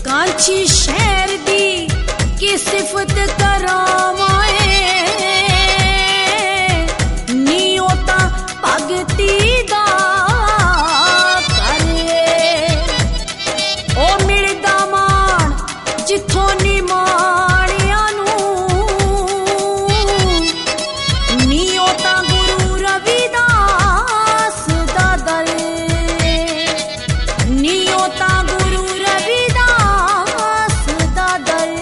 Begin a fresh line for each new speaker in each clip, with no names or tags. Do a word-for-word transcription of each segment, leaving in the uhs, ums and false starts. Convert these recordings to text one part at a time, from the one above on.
कांची शहर दी की सिफत करां माए नीओ तां भगती दा करे ओ मिलदा मान जिथों नी माणियां नूं नीओ तां गुरु रविदास दा दल नीओ तां गुरु रविदास दा दल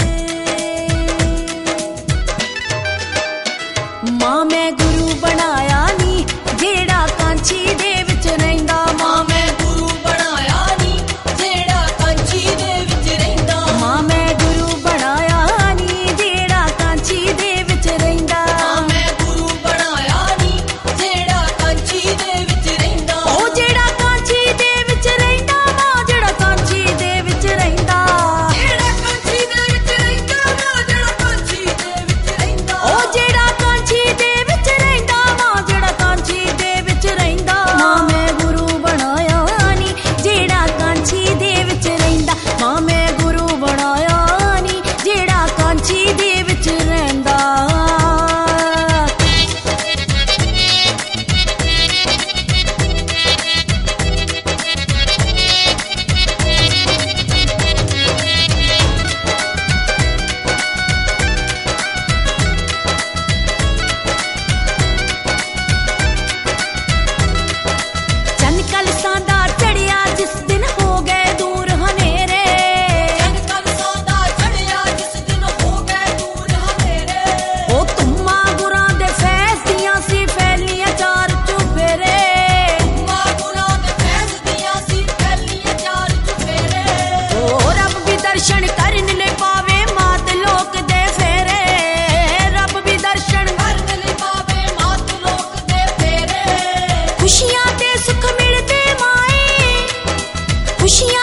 मां मैं गुरु बनाया नी जेड़ा कांची दे विच रहिंदा मां मैं गुरु बनाया नी जेड़ा कांची दे विच रहिंदा मां मैं गुरु बनाया नी जेड़ा कांची दे विच रहिंदा मां मैं गुरु बनाया नी जेड़ा कांची दे विच रहिंदा ओ जेड़ा कांची दे विच रहिंदा मां जेड़ा कांची दे विच रहिंदा जेड़ा कांची दे विच रहिंदा मां जेड़ा कांची दे विच रहिंदा ओ जेड़ा कांची दे विच रहिंदा मां जेड़ा कांची दे विच रहिंदा मां मैं गुरु बनाया नी जेड़ा कांची दे विच रहिंदा मां मैं गुरु बनाया नी जेड़ा कांची दे विच रहिंदा चन कलसां दा चढ़िया जिस दिन हो गए दूर हनेरे चन कलसां दा चढ़िया जिस दिन हो गए दूर हनेरे ओ तुम्मा गुरां दे फैज़ दियां सी फैलियां चार चुफेरे तुम्मा गुरां दे फैज़ दियां सी फैलियां चार चुफेरे ओ रब भी दर्शन करन ले पावे मात लोक दे फेरे रब भी दर्शन करन ले पावे मात लोक दे फेरे खुशियां ते सुख मिलदे माए खुशियां